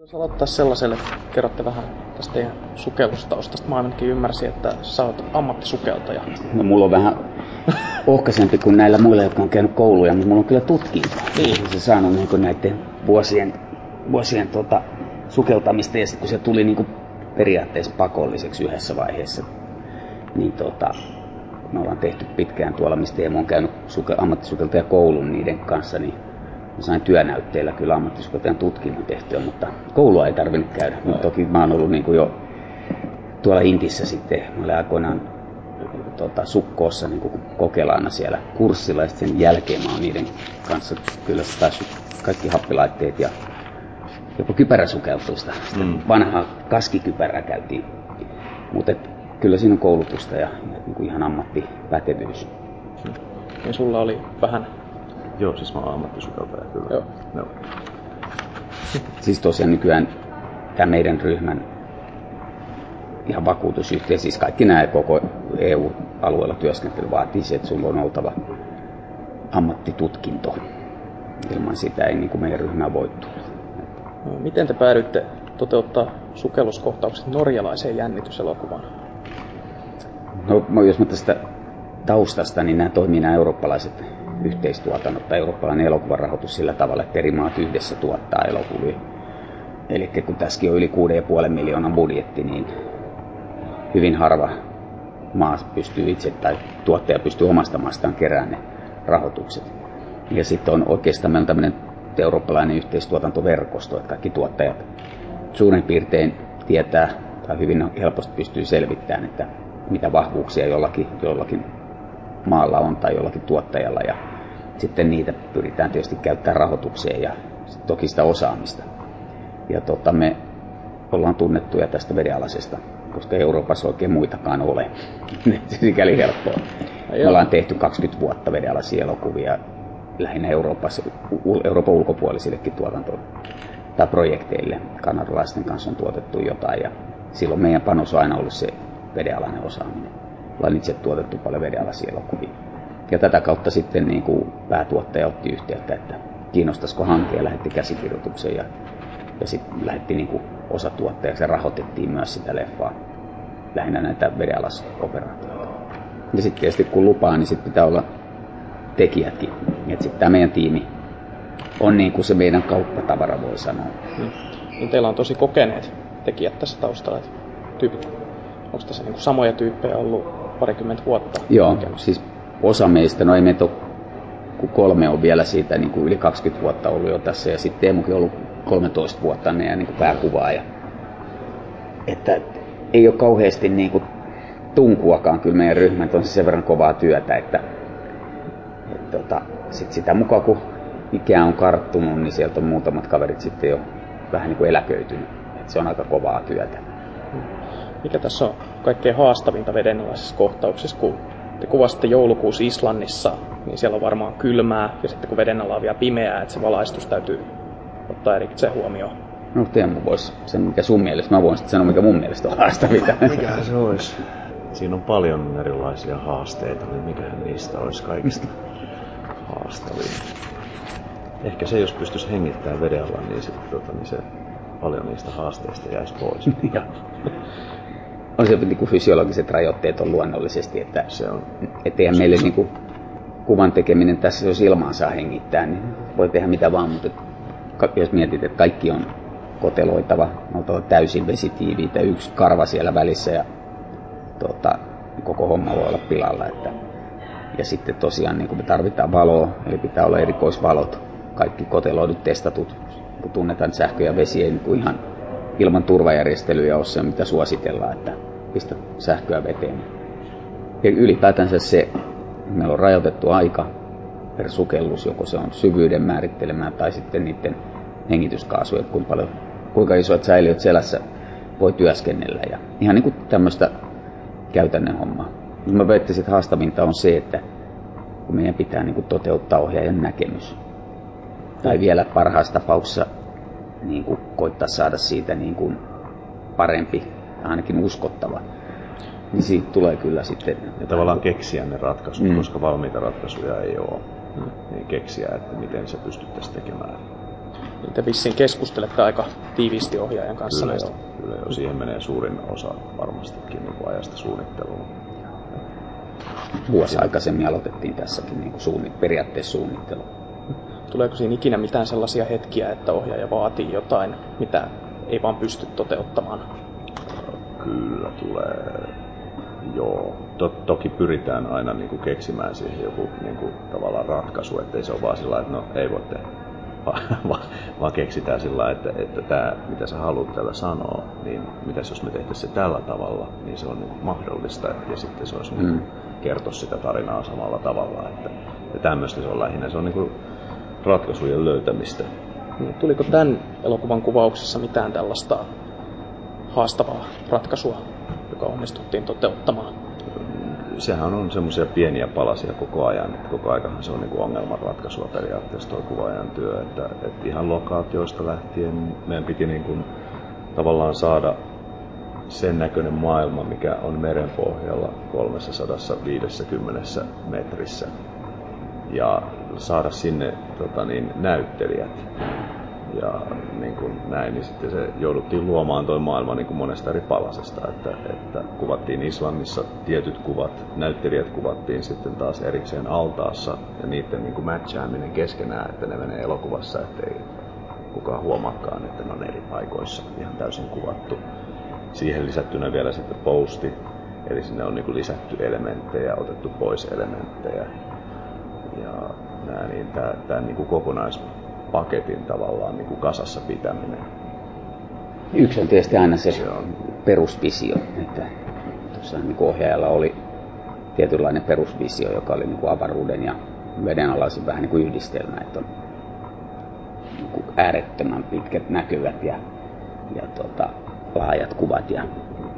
Jos aloittaa sellaiselle, kerrotte vähän tästä teidän sukellustaustasta. Mä ainakin ymmärsin, että sä oot ammattisukeltaja. No mulla on vähän ohkaisempi kuin näillä muilla, jotka on käynyt kouluja, mutta mulla on kyllä tutkinto. Niin. Se saanut niin näiden vuosien sukeltamista, ja sitten kun se tuli niin periaatteessa pakolliseksi yhdessä vaiheessa, niin me ollaan tehty pitkään tuolla, mistä Teemu on käynyt ammattisukeltajakoulun niiden kanssa, niin mä sain työnäytteillä kyllä ammattisukeltajan tutkinnon tehtyä, mutta koulua ei tarvinnut käydä. Mutta toki mä oon ollut niin kuin jo tuolla Intissä sitten, mä olin aikoinaan Sukkoossa niin kokelaana siellä kurssilla, ja sen jälkeen mä oon niiden kanssa kyllä päässyt kaikki happilaitteet ja jopa kypäräsukeltuista. Vanhaa kaskikypärää käytiin, mutta kyllä siinä on koulutusta ja niin kuin ihan ammattipätevyys. Ja sulla oli vähän... Joo, siis mä oon ammattisukeltaja kyllä. Joo. Siis tosiaan nykyään tämä meidän ryhmän ihan vakuutusyhtiö, siis kaikki nämä koko EU-alueella työskentely vaatii se, että sulla on oltava ammattitutkinto. Ilman sitä ei niin kuin meidän ryhmään voi tulla. No, miten te päädyitte toteuttaa sukelluskohtaukset norjalaiseen jännityselokuvaan? No, jos mä tästä taustasta, niin nämä toimii nämä eurooppalaiset yhteistuotannot tai eurooppalainen elokuvarahoitus sillä tavalla, että eri maat yhdessä tuottaa elokuvia. Eli kun tässäkin on yli 6,5 miljoonan budjetti, niin hyvin harva maa pystyy itse tai tuottaja pystyy omasta maastaan keräämään ne rahoitukset. Ja sitten on oikeastaan meillä on tämmöinen eurooppalainen yhteistuotantoverkosto, että kaikki tuottajat suurin piirtein tietää tai hyvin helposti pystyy selvittämään, että mitä vahvuuksia jollakin maalla on tai jollakin tuottajalla, ja sitten niitä pyritään tietysti käyttämään rahoitukseen ja toki sitä osaamista. Ja me ollaan tunnettuja tästä vedenalaisesta, koska Euroopassa oikein muitakaan ole. Sikäli helppoa. Me ollaan tehty 20 vuotta vedenalaisia elokuvia lähinnä Euroopan ulkopuolisillekin tai projekteille. Kanadalaisten kanssa on tuotettu jotain, ja silloin meidän panos on aina ollut se vedenalainen osaaminen. Ollaan itse tuotettu paljon vedenalaisia elokuvia. Ja tätä kautta sitten niin kuin päätuottaja otti yhteyttä, että kiinnostaisiko hanke, ja lähetti käsikirjoituksen ja sitten lähetti niin kuin osatuottajaksi ja rahoitettiin myös sitä leffaa, lähinnä näitä vedenalaisoperaatioita. Ja sitten tietysti kun lupaa, niin sitten pitää olla tekijätkin. Että sitten tämä meidän tiimi on niin kuin se meidän kauppatavara, voi sanoa. Niin teillä on tosi kokeneet tekijät tässä taustalla. Tyypit. Onko tässä niin kuin samoja tyyppejä ollut parikymmentä vuotta? Joo, siis osa meistä, no ei meitä ole, kun 3 on vielä siitä niin kuin yli 20 vuotta ollut jo tässä, ja sitten Teemukin on ollut 13 vuotta ja niin kuin pääkuvaaja. Että ei ole kauheasti niin kuin tunkuakaan kyllä meidän ryhmät on sen verran kovaa työtä, että sit sitä mukaan kun ikää on karttunut, niin sieltä on muutamat kaverit sitten jo vähän niin kuin eläköitynyt. Että se on aika kovaa työtä. Mikä tässä on kaikkein haastavinta vedenalaisessa kohtauksessa, kun te kuvasitte joulukuussa Islannissa, niin siellä on varmaan kylmää, ja sitten kun veden alla on vielä pimeää, että se valaistus täytyy ottaa erikseen huomioon. No Teemu voisi sen, mikä sun mielestä, mä voin sitten sanoa, mikä mun mielestä on haastavinta. Mikähän se olisi? Siinä on paljon erilaisia haasteita, niin mikähän niistä olisi kaikista haastavin. Ehkä se, jos pystyisi hengittämään veden alla, niin, niin se paljon niistä haasteista jäisi pois. On se niin kuin fysiologiset rajoitteet on luonnollisesti, että eihän meille niin kuin kuvan tekeminen tässä, jos ilmaan saa hengittää, niin voi tehdä mitä vaan, mutta jos mietit, että kaikki on koteloitava, oltava täysin vesitiiviitä, yksi karva siellä välissä ja koko homma voi olla pilalla. Ja sitten tosiaan niin kuin me tarvitaan valoa, eli pitää olla erikoisvalot, kaikki koteloidut testatut, kun tunnetaan sähkö ja vesi ei niin kuin ihan ilman turvajärjestelyjä ole se, mitä suositellaan, että pistä sähköä veteen. Ja ylipäätänsä se, meillä on rajoitettu aika per sukellus, joko se on syvyyden määrittelemään tai sitten niiden hengityskaasuja, kuinka isoit säiliöt selässä voi työskennellä. Ja ihan niin kuin tämmöistä käytännön hommaa. Mä väittäisin, että haastavinta on se, että kun meidän pitää niin kuin toteuttaa ohjaajan näkemys. Tai vielä parhaassa tapauksessa niin kuin koittaa saada siitä niin kuin parempi, ainakin uskottava. Niin siitä tulee kyllä sitten... Ja tavallaan keksiä ne ratkaisut, koska valmiita ratkaisuja ei ole. Niin keksiä, että miten se pystyttäisiin tekemään. Te vissiin keskustelette aika tiiviisti ohjaajan kanssa näistä. Kyllä jo. Siihen menee suurin osa varmastikin niin kuin ajasta suunnitteluun. Vuosi aikaisemmin aloitettiin tässäkin niin periaatteessa suunnittelu. Tuleeko siinä ikinä mitään sellaisia hetkiä, että ohjaaja vaatii jotain, mitä ei vaan pysty toteuttamaan? Kyllä tulee. Joo. Toki pyritään aina niin kuin keksimään siihen joku niin kuin tavallaan ratkaisu, ettei se ole vaan sillä että no ei voi tehdä. Vaan keksitään sillä että tämä, mitä sä haluat tällä sanoa, niin mitäs jos me tehtäisiin se tällä tavalla, niin se on niin kuin mahdollista ja sitten se olisi niin kertoa sitä tarinaa samalla tavalla. Ja tämmöistä se on lähinnä. Se on niin kuin ratkaisujen löytämistä. Tuliko tämän elokuvan kuvauksessa mitään tällaista haastavaa ratkaisua, joka onnistuttiin toteuttamaan? Sehän on semmoisia pieniä palasia koko ajan. Koko aikahan se on niin kuin ongelmanratkaisua periaatteessa tuo kuvaajan työ. Että ihan lokaatioista lähtien meidän piti niin kuin tavallaan saada sen näköinen maailma, mikä on merenpohjalla 350 metrissä. Ja saada sinne näyttelijät. Ja niin kuin näin, niin sitten se jouduttiin luomaan tuo maailma niin kuin monesta eri palasesta, että kuvattiin Islannissa tietyt kuvat, näyttelijät kuvattiin sitten taas erikseen altaassa ja niiden niin kuin matchaaminen keskenään, että ne menee elokuvassa, ettei kukaan huomaakaan, että ne on eri paikoissa ihan täysin kuvattu. Siihen lisättynä vielä sitten posti, eli sinne on niin kuin lisätty elementtejä, otettu pois elementtejä ja nämä, niin tämä niin kuin kokonaispaketin tavallaan niin kuin kasassa pitäminen. Yksi on tietysti aina se perusvisio, että tuossa niin kuin ohjaajalla oli tietynlainen perusvisio, joka oli niin kuin avaruuden ja vedenalaisin vähän niin kuin yhdistelmä, että on niin kuin äärettömän pitkät näkyvät ja laajat kuvat ja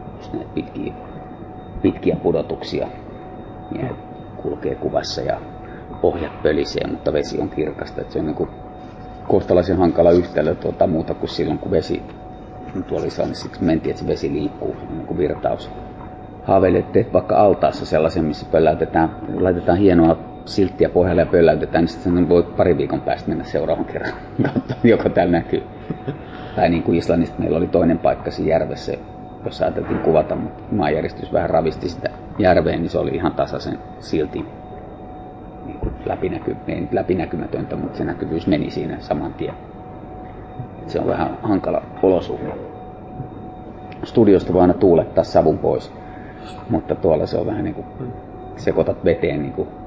pitkiä pudotuksia. Miehet kulkee kuvassa ja pohjat pölisee, mutta vesi on kirkasta. Että se on niin kuin kohtalaisen hankala yhtälö muuta kuin silloin, kun vesi tuolla Islannissa mentiin, että se vesi liikkuu, niin kuin virtaus. Haaveilin, että teet vaikka altaassa sellaisen, missä laitetaan hienoa silttiä pohjalle ja pölläytetään, niin sitten voi pari viikon päästä mennä seuraavan kerran katsomaan, joko täällä näkyy. Tai niin kuin Islannista meillä oli toinen paikka siinä järvessä, jossa ajateltiin kuvata, mutta maanjäristys vähän ravisti sitä järveen, niin se oli ihan tasaisen siltin niin kuin läpinäkymätöntä, mutta se näkyvyys meni siinä saman tien. Se on vähän hankala olosuhde. Studiosta voi aina tuulettaa savun pois, mutta tuolla se on vähän niin kuin sekoitat veteen niin kuin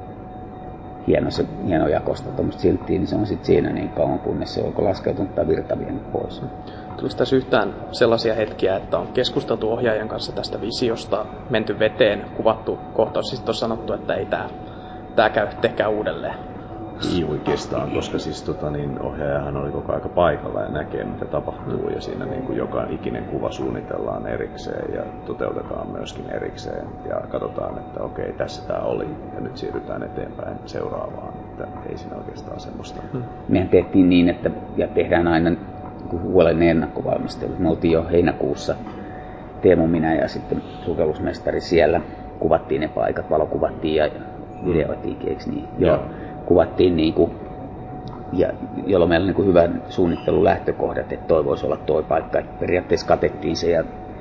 hienojakosta tuommoista silttiä, niin se on sitten siinä niin kauan, kunnes se on joko laskeutunut tai virta vienyt pois. Tuliko tässä yhtään sellaisia hetkiä, että on keskusteltu ohjaajan kanssa tästä visiosta, menty veteen, kuvattu kohtaus, siis on sanottu, että ei tää käy, tehkää uudelleen? Ei oikeastaan, koska siis ohjaajahan oli koko aika paikalla ja näkee, mitä tapahtuu, ja siinä niin kuin joka ikinen kuva suunnitellaan erikseen ja toteutetaan myöskin erikseen, ja katsotaan, että okei, tässä tämä oli, ja nyt siirrytään eteenpäin seuraavaan, että ei siinä oikeastaan semmoista. Mehän tehtiin niin, että ja tehdään aina huolellinen ennakkovalmistelu. Me oltiin jo heinäkuussa, Teemu, minä ja sitten sukellusmestari siellä, kuvattiin ne paikat, valokuvattiin ja videoitiinkin, eikö niin? Joo. Kuvattiin niin ja jolloin meillä on niin kuin hyvä suunnittelun lähtökohdat, että toi voisi olla toi paikka. Että periaatteessa katettiin se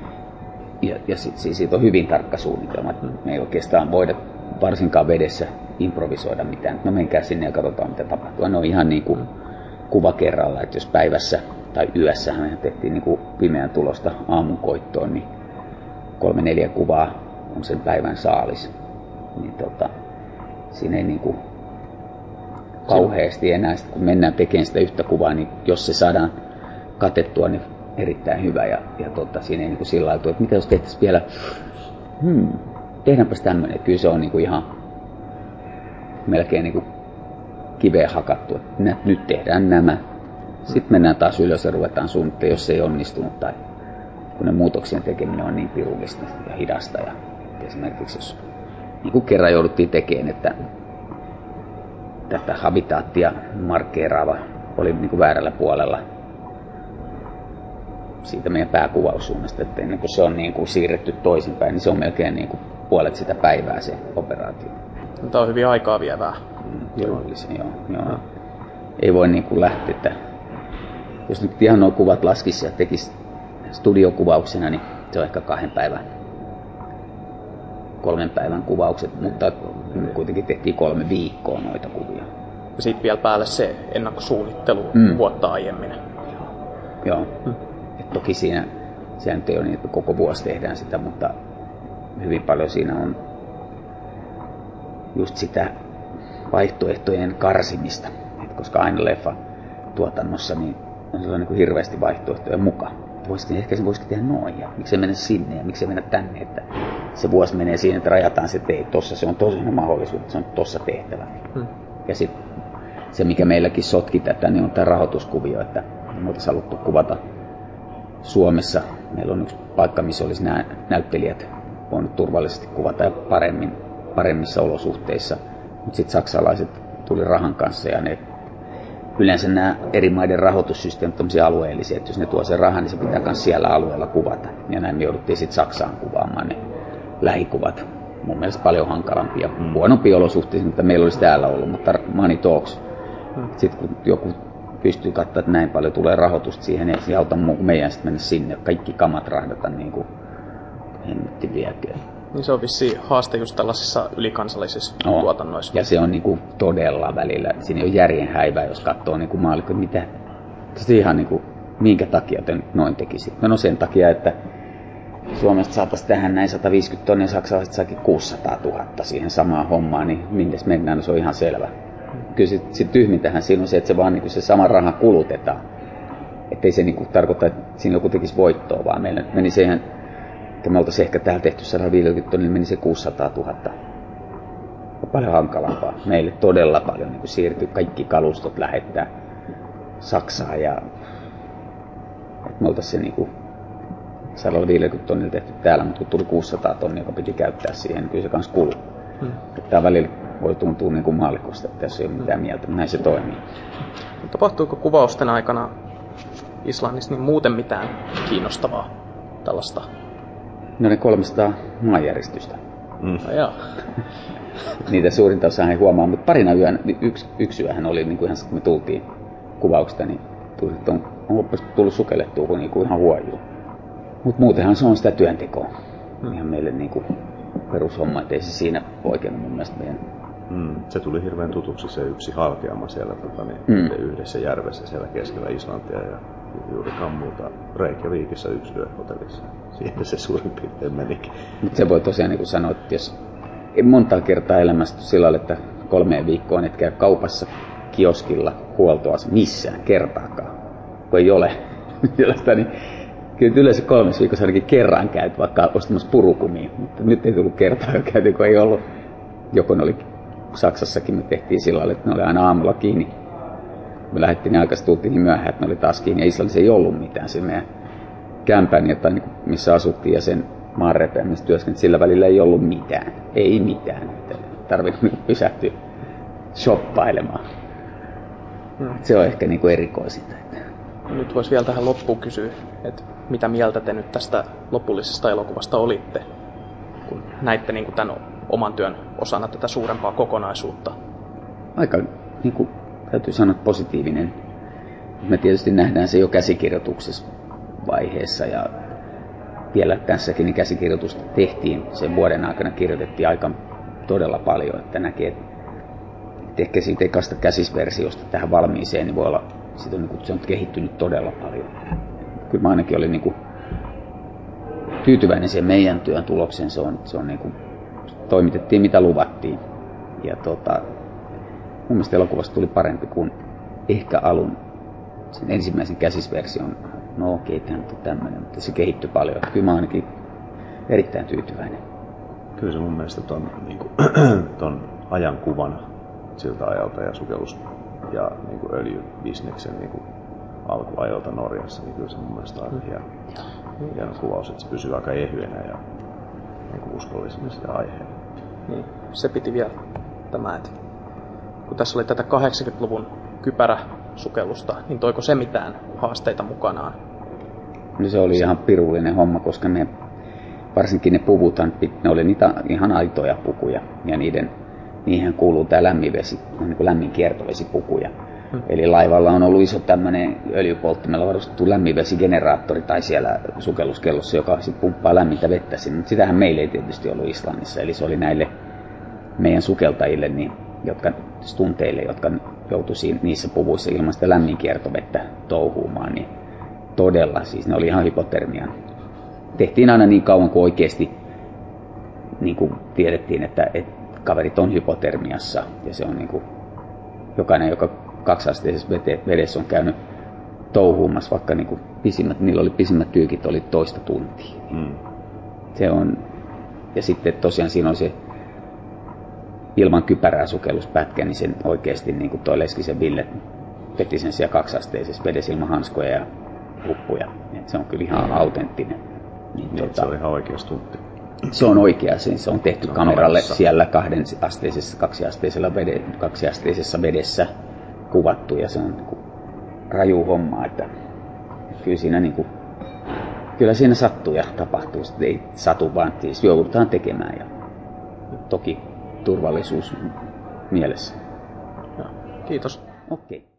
ja siitä on hyvin tarkka suunnitelma. Me ei oikeastaan voida varsinkaan vedessä improvisoida mitään. No menkää sinne ja katsotaan mitä tapahtuu. Ne on ihan niin kuin kuva kerralla, että jos päivässä tai yössähän me tehtiin niin kuin pimeän tulosta aamunkoittoon, niin 3-4 kuvaa on sen päivän saalis. Niin siinä ei niin kuin kauheasti enää, kun mennään tekemään sitä yhtä kuvaa, niin jos se saadaan katettua, niin erittäin hyvä. Ja siinä ei niin kuin sillä lailla, että mitä jos tehtäisiin vielä, tehdäänpäs tämmöinen. Kyllä se on niin kuin ihan melkein niin kuin kiveen hakattu, että nyt tehdään nämä. Sitten mennään taas ylös ja ruvetaan suunnittelemaan, jos se ei onnistunut. Tai kun ne muutoksien tekeminen on niin pirullista ja hidasta. Ja esimerkiksi jos niin kuin kerran jouduttiin tekemään, että tätä habitaattia markkeeraava oli niin kuin väärällä puolella siitä meidän pääkuvaussuunnasta, että ennen kuin se on niin kuin siirretty toisinpäin, niin se on melkein niin kuin puolet sitä päivää se operaatio. Tämä on hyvin aikaa vievää. Joo. Ei voi niin kuin lähteä, että jos nyt ihan nuo kuvat laskisi ja tekisi studiokuvauksena, niin se on ehkä 3 päivän kuvaukset, mutta kuitenkin tehtiin 3 viikkoa noita kuvia. Ja sitten vielä päälle se ennakkosuunnittelu vuotta aiemmin. Joo. Et toki siinä nyt ei ole niin, että koko vuosi tehdään sitä, mutta hyvin paljon siinä on just sitä vaihtoehtojen karsimista. Et koska aina leffa tuotannossa niin on niin kuin hirveästi vaihtoehtoja mukaan. Ehkä se voisikin tehdä noin, ja miksi se mennä sinne ja miksi se mennä tänne, että se vuosi menee siihen, että rajataan se tossa, se on tosi mahdollisuus, että se on tossa tehtävä. Ja sitten se, mikä meilläkin sotki tätä, niin on tämä rahoituskuvio, että me oltaisiin haluttu kuvata Suomessa. Meillä on yksi paikka, missä olisi nämä näyttelijät voinut turvallisesti kuvata ja paremmissa olosuhteissa, mutta sitten saksalaiset tuli rahan kanssa ja yleensä nämä eri maiden rahoitussysteemit on tämmöisiä alueellisia, että jos ne tuo sen rahan, niin se pitää myös siellä alueella kuvata. Ja näin me jouduttiin sitten Saksaan kuvaamaan ne lähikuvat. Mun mielestä paljon hankalampia, huonompia olosuhteita, mitä meillä olisi täällä ollut, mutta money talks. Sitten kun joku pystyy katsoa, että näin paljon tulee rahoitusta siihen, niin ei auta muu kuin meidän sitten mennä sinne. Kaikki kamat rahdata niin kuin hemmetti vieköön. Niin se on vissiin haaste just tällaisissa ylikansallisissa tuotannoissa. Ja se on niin kuin todella välillä. Siinä ei ole järjen häivää, jos katsoo niin kuin maallikko, mitä. Se ihan niin kuin, minkä takia te noin tekisi. No sen takia, että Suomesta saataisiin tähän näin 150 tonnia, saksalaiset saakin 600 000 siihen samaan hommaan, niin minnes mennään, no se on ihan selvä. Kyllä se tyhmintähän siinä on se, että se vaan niin kuin se sama raha kulutetaan. Että ei se niin kuin tarkoita, että siinä joku tekisi voittoa, vaan meillä meni se ihan, että me oltaisiin ehkä täällä tehty 150 tonnia, niin meni se 600 000. On paljon hankalampaa. Meille todella paljon niin kuin siirtyy kaikki kalustot lähettää Saksaan ja että me oltaisiin se niin kuin 150 tonnia tehty täällä, mutta kun tuli 600 tonnia, joka piti käyttää siihen, niin kyllä se kans kuluu. Tämä välillä voi tuntua niin kuin maallikosta, että tässä ei ole mitään mieltä, mutta näin se toimii. Tapahtuiko kuvausten aikana Islannissa niin muuten mitään kiinnostavaa tällaista? No ne 300 maanjäristystä. Niitä suurinta osaa ei huomaa, mutta parina yönä, yksi yöhän oli niin kuin ihan kun me tultiin kuvauksesta, niin tuli, että on tullut sukellettua niin kuin ihan huojuun. Mutta muutenhan se on sitä työntekoa. Ihan meille niin kuin perushomma, ettei se siinä oikein mun mielestä meidän. Se tuli hirveän tutuksi se yksi halkeama siellä yhdessä järvessä siellä keskellä Islantia ja juuri Kammulta Reykjavikissa yksi yö hotellissa. Siihen se suurin piirtein menikin. Mutta se voi tosiaan niin kuin sanoa, että jos monta kertaa elämästä sillä lailla, että 3 viikkoon et käy kaupassa, kioskilla, huoltoa missään kertaakaan, kun ei ole sellaista, niin kyllä yleensä 3 viikossa ainakin kerran käyt vaikka ostamassa purukumia, mutta nyt ei tullut kertaa käyty, kun ei ollut. Joko ne oli Saksassakin, me tehtiin sillä lailla, että ne oli aina aamulla kiinni. Me lähdettiin niin aikaisin, tultiin niin myöhään, että ne oli taas kiinni. Ja Islannissa ei ollut mitään. Se meidän kämpän, missä asuttiin ja sen maanrepeä, missä työskenteli, sillä välillä ei ollut mitään. Ei mitään. Tarvinnut pysähtyä shoppailemaan. Se on ehkä erikoisinta. Nyt voisi vielä tähän loppuun kysyä, että mitä mieltä te nyt tästä lopullisesta elokuvasta olitte, kun näitte niin kuin tämän oman työn osana tätä suurempaa kokonaisuutta? Aika, niin kuin täytyy sanoa, positiivinen. Me tietysti nähdään se jo käsikirjoituksessa vaiheessa ja vielä tässäkin niin käsikirjoitusta tehtiin. Sen vuoden aikana kirjoitettiin aika todella paljon, että näkee, että ehkä siitä ekasta käsisversiosta tähän valmiiseen, niin voi olla, se on kehittynyt todella paljon. Kyllä mä ainakin olin niin kuin tyytyväinen siihen meidän työn tulokseen. Se on niin kuin, toimitettiin mitä luvattiin. Ja mun mielestä elokuvasta tuli parempi kuin ehkä alun sen ensimmäisen käsisversion. No okei, tämä on tämmöinen, mutta se kehittyi paljon. Kyllä mä ainakin erittäin tyytyväinen. Kyllä se mun mielestä ton ajankuvan siltä ajalta ja sukellus ja niin öljybisneksen niin alkuajoilta Norjassa, niin kyllä se mun mielestä on hieno kuvaus, että se pysyy aika ehyenä ja niin uskollisena sitä aiheena. Niin, se piti vielä tämä, että kun tässä oli tätä 80-luvun kypäräsukellusta, niin toiko se mitään haasteita mukanaan? No se oli ihan pirullinen homma, koska varsinkin ne puvuthan, ne oli niitä ihan aitoja pukuja ja niihin kuuluu tämä lämmin vesi, niin kuin lämmin kiertovesipukuja. Eli laivalla on ollut iso tämmöinen öljypolttimella varustettu lämminvesigeneraattori tai siellä sukelluskellossa, joka sitten pumppaa lämmintä vettä sinne. Mutta sitähän meillä ei tietysti ollut Islannissa. Eli se oli näille meidän sukeltajille, niin, stunteille, jotka joutuisi niissä puvuissa ilman sitä lämminkiertovettä touhuumaan, niin todella, siis ne oli ihan hypotermian. Tehtiin aina niin kauan kuin oikeasti niin kuin tiedettiin, että kaverit on hypotermiassa. Ja se on niin kuin, jokainen, joka 2-asteisessa vedessä on käynyt touhuumassa, vaikka niin kuin niillä oli pisimmät tyykit, oli 1 tuntia. Se on, ja sitten tosiaan siinä on se ilman kypärää sukelluspätkä, niin sen oikeasti niin kuin toi Leskisen Ville veti sen siellä 2-asteisessa vedessä ilman hanskoja ja huppuja. Et se on kyllä ihan autenttinen. Niin, se on ihan oikea stuntti. Se on oikea, se on tehty kameralle siellä 2-asteisessa vedessä kuvattu, ja se on niin kuin raju homma, että kyllä siinä, niin kuin, kyllä siinä sattuu ja tapahtuu, sitten ei satu, vaan siis joudutaan tekemään, ja toki turvallisuus mielessä. Kiitos. Okei.